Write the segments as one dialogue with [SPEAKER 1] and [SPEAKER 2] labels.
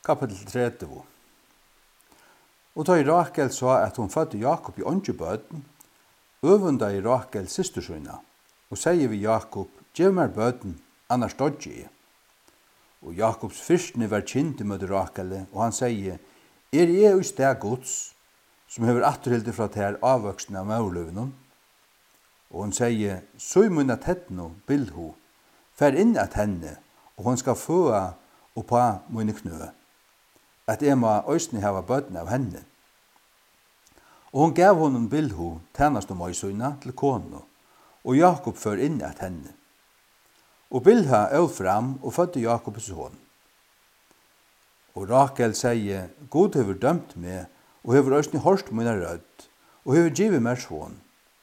[SPEAKER 1] Kapitel 30. Og da Rakel sa at hun fødte Jakob i åndsjebøten, øvunda i Rakel systersøyna, og sier vi Jakob, «Gjev meg bøten, annars dodger jeg.» Og Jakobs fyrstne var kjent med Rakel, og han sier, jeg i sted gods, som hever atterhildet fra ter avvøksne av maurløvnen?» Og hun sier, «Så munna tettno, bilho, fær inn at henne, og hun skal føa oppa munne knø, at jeg må øysne hava bøten av henne.» Og hun gav honom bilho, tennast om øysøyna, til konu, og Jakob før inn at henne. Og Bilha øv fram og fødde Jakobs son. Og Rakel sier, «God hever dømt meg, og hever øysne hårst mine rødt, og hever givet meg son.»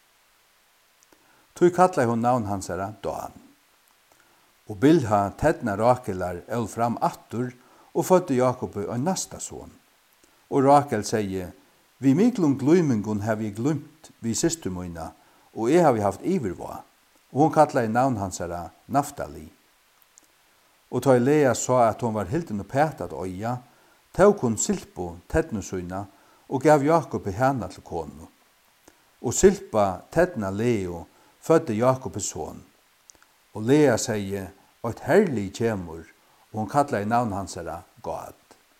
[SPEAKER 1] Tog kallar hon navn hans Dan. Og Bilha tettna Rakelar øv fram attur, og fødde Jakob en nasta son. Og Rakel sier, «Vi miklum gluimingun har vi glumt vi systermøyna, og jeg har vi haft ivervå.» Og hon kallar navn hans Naftali. Og ta Lea sa at hon var hilden og petat øya, tåg hon Silpo, tettnusøyna, og gav Jakob henne til konu. Og Silpa, tettna Leo, fødde Jakobs son. Og Lea sier, «Og et herlig kjemur», og hon kallar navn hans Gad.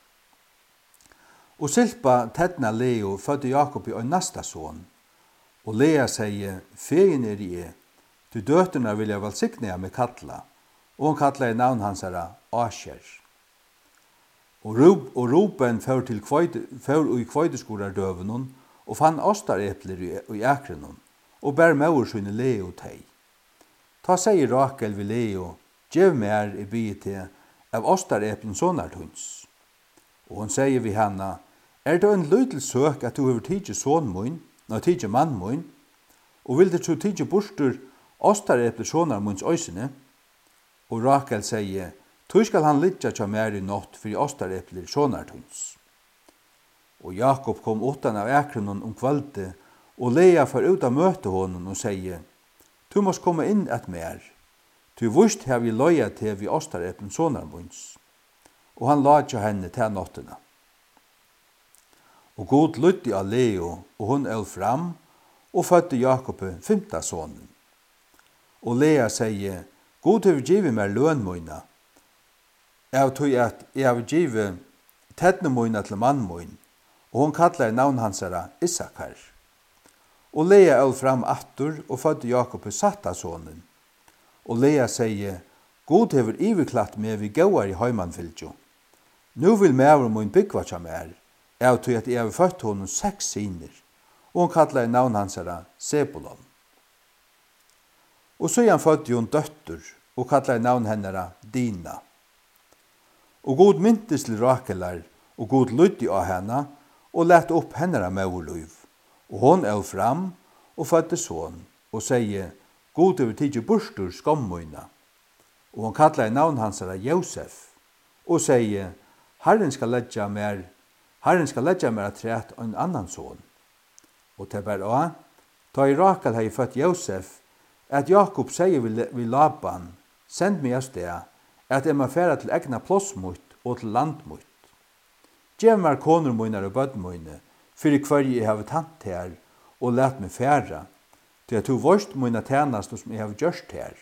[SPEAKER 1] Og Silpa, tettna Leo, fødde Jakob en nasta son. Og Lea sier, «Fegin jeg, du døtterna vil jeg velsikne med kalla», og hon kallar navn hans Asher. Og Ruben før i kveideskordardøvenen, og fann ostarepler i ekrenon, og bær maur sine Leo tei. Ta sier Rakel ved Leo, «Gjev mer i byte av ostareplen sonartunns.» Og hon sier vi henne, det en løydel søk at du hever tidsi son mun, tidsi mann mun, og vil det så tidsi borster ostareple sonar munns øysene?» Og Rakel sier, «Tu skal han litja tja mer i nått for ostareple sonartunns.» Og Jakob kom utan av ekronen kvölde, og Lea får ut av møte honom og sier, «Tu måst komme inn et mer. Tu vust har vi løya til vi ostareple sonarmunns.» Og han la tja henne til nåttena. Og God lytti av Leo, og hun øl fram, og fødde Jakob 5. sonen. Og Lea sier, «God har givet meg lønmøyna, av tog at jeg har givet tettnemøyna til mannmøyn», og hun kallar navn hans Issakar. Og Lea øl fram attur, og fødde Jakob 7. sonen. Og Lea sier, «God hever iverklatt meg vi gåar i heimanfylgjo. Nu vil mæver mun byggva tja mer, av tog at jeg har født honom 6 syner, og hun kallar navn hans Sebulon. Og så han fødde hun døtter, og kallar navn henne Dina. Og God myntes til Rakelar, og God lydde av henne, og lette opp henne maurluv. Og hon øl fram, og fødde son, og sier, «God over tidsi bursdur skommøyna.» Og hon kallar navn hans Josef, og sier, Herren skal letja mer træt en annan son. Og til bare da Rakel hei født Josef, at Jakob sier vi Laban, «Send meg av sted, at jeg må fære til egna plåsmutt og til landmutt. Gjev meg koner mine og bødmøyne, for hver jeg har tant her, og let meg fære, til at du vorst mine tjenest som jeg har gjørst her.»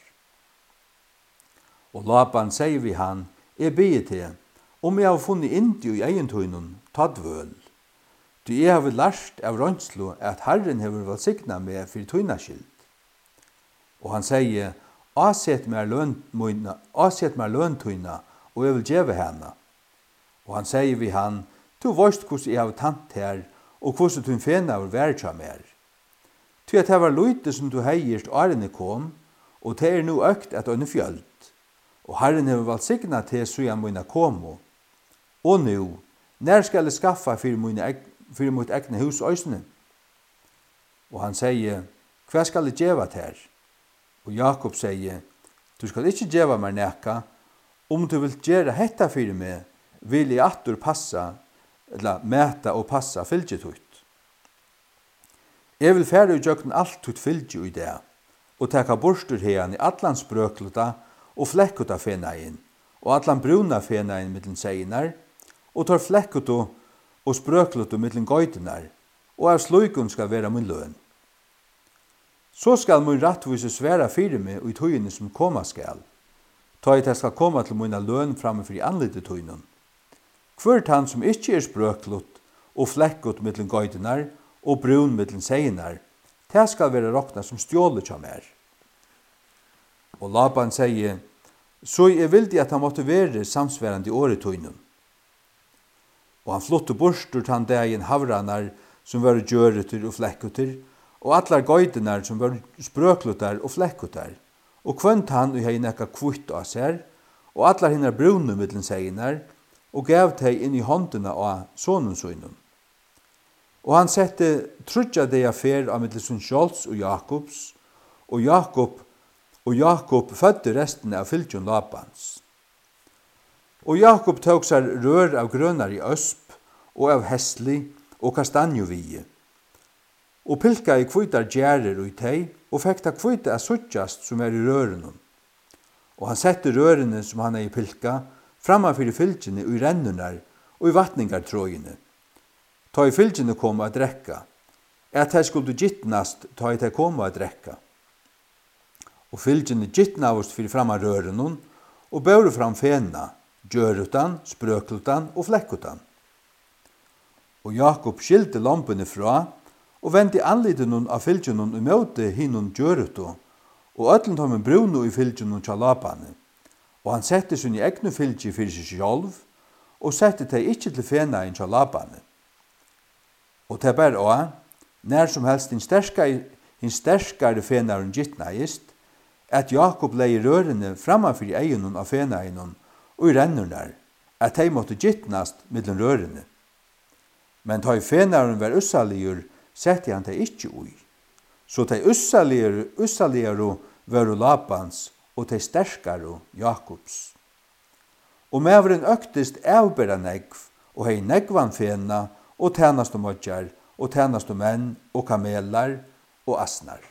[SPEAKER 1] Og Laban sier vi han, «Jeg byr til, om jeg har funnet indio i egentøynen, tatt vøl. Du jeg har lært av rønslo at Herren hever velsigna meg for tøynaskild.» Og han sier, «Asett meg løntøyna, og jeg vil gjeve henne.» Og han sier vi han, «Du vorst hvordan jeg har tant her, og hvordan du fena var værtja mer. Ty at det var løyte som du heierst årene kom, og det nu økt at øyne fjølt. Og Herren hever velsigna til så jeg mine komo. Og nu, når skal jeg skaffa for mot egne hus øysene?» Og han sier, «Hva skal jeg gjeva til?» Og Jakob sier, «Du skal ikke gjeva meg nekka, om du vil gjøre hetta for meg, vil jeg atur passa, eller mæta og passa fylgjet ut. Jeg vil fære utjøkken alt ut fylgje i det, og teka borstur hean i allan sprøkluta og flekkut av fenaien, og allan bruna fenaien mittlen seinar, og tar flekket og sprøklet mittlen gøytenar, og av sløykun skal være min løn. Så skal min rattvise sværa fyrir meg i tøyene som koma skal, ta at jeg skal komme til mina løn framfor i anlite tøynen. Hvert han som ikke sprøklet og flekket mittlen gøytenar og brun mittlen seinar, det skal være råkna som stjålet kja mer. Og Laban sier, så jeg vildi at han måtte være samsværende i året tøynen. Og han flottet bort ur han dagen havranar som var gjøretur og flekkutur, og allar gøydenar som var sprøklutar og flekkutar, og kvønt han og hei nekka kvitt av seg, og allar hinnar brune mittlen seinar, og gav teg inn i håndena av sonen søgnen. Og han sette trudja deg affær av mittlen Skjolds og Jakobs, og Jakob fødde resten av fylgjon Labans. Og Jakob tok seg rør av grønar i øsp, og av hestli, og kastanjovie. Og pilka i kvitar gjerer og i tei, og fekk ta kvita av suttjast som i rørene. Og han sette rørene som han i pilka, framfor i fylgjene og i rennunar, og i vattningartrøyene. Ta i fylgjene kom å drekka, at de skulle gittnast ta i de kom å drekka. Og fylgjene gittnavust fyrir fram av rørene, og børu fram fena, gjørutan, sprøklutan og flekkutan. Og Jakob skilte lampene fra, og vendte anliten av fylgjene i møte hinnom gjøruto, og øtlen tar med bruno i fylgjene til Labane. Og han sette sin egne fylgje fyrir seg sjálv, og sette det ikke til fena inn til Labane. Og det bare også, nær som helst hin sterskare fenaren gittnaist, at Jakob lei rørene framfor i egenen av fenainen og i rennurnar, at de måtte gittnast mittlen rørene. Men ta i fenaren var ussaligur, sette han det ikke ui. Så de ussaligur var Labans, og de sterskare Jakobs. Og meveren øktist avbæra negv, og hei negvan fena, og tænast og modjar, og tænast og menn, og kamelar, og asnar.